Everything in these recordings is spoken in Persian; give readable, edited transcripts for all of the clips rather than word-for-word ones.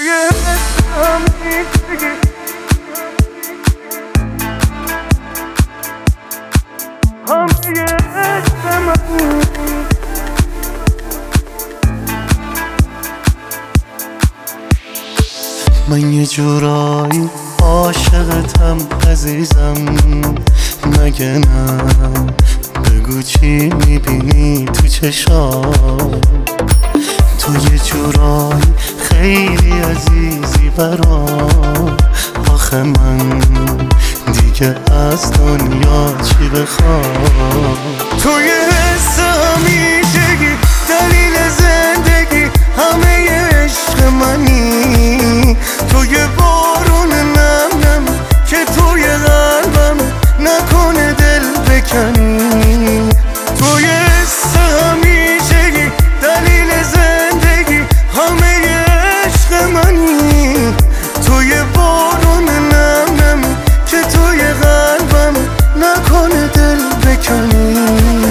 من یه جورایی عاشقتم عزیزم، مگه نه؟ بگو چی میبینی تو چشام؟ تو یه جورایی خیلی عزیزی برام. آخه من دیگه از دنیا چی بخوام؟ توی حس همیشگی دلیل زندگی، همه عشق منی. توی بارون نم نم که توی قلبم، نکنه دل بکنی. توی حس همیشگی دلیل زندگی، همه عشق منی. توی بارون نم نم که توی قلبم، نکنه دل بکنی.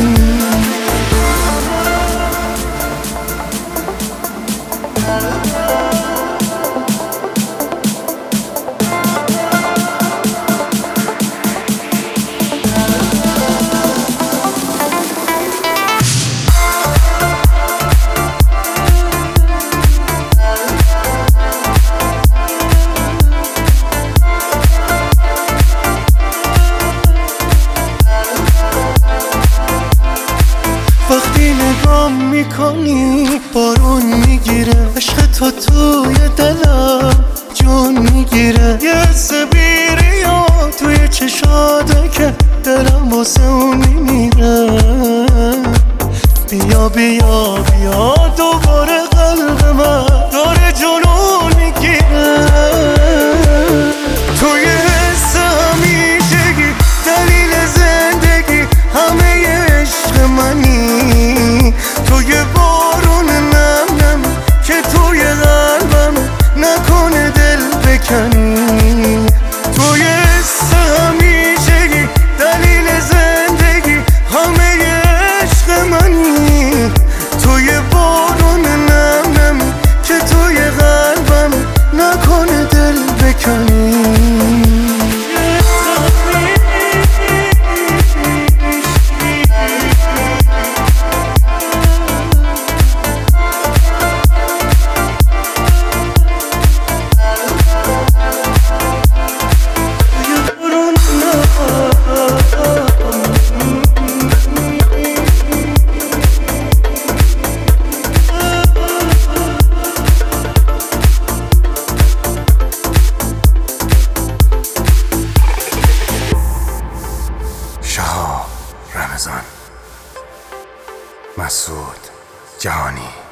وقتی نگام میکنی بارون میگیره، عشق تو توی دلم جون میگیره. یه حس بیریا توی چشاته که دلم واسه اون میمیره. بیا بیا بیا دوباره قلب من داره جنون میگیره. توی حس همیشگی دلیل زندگی، همه عشق منی. توی بارون نم نم که توی قلبم، نکنه دل بکنی. توی حس همیشگی دلیل زندگی، همه عشق منی. توی بارون نم نم که توی قلبم، نکنه دل بکنی. شهاب رمضان، مسعود جهانی.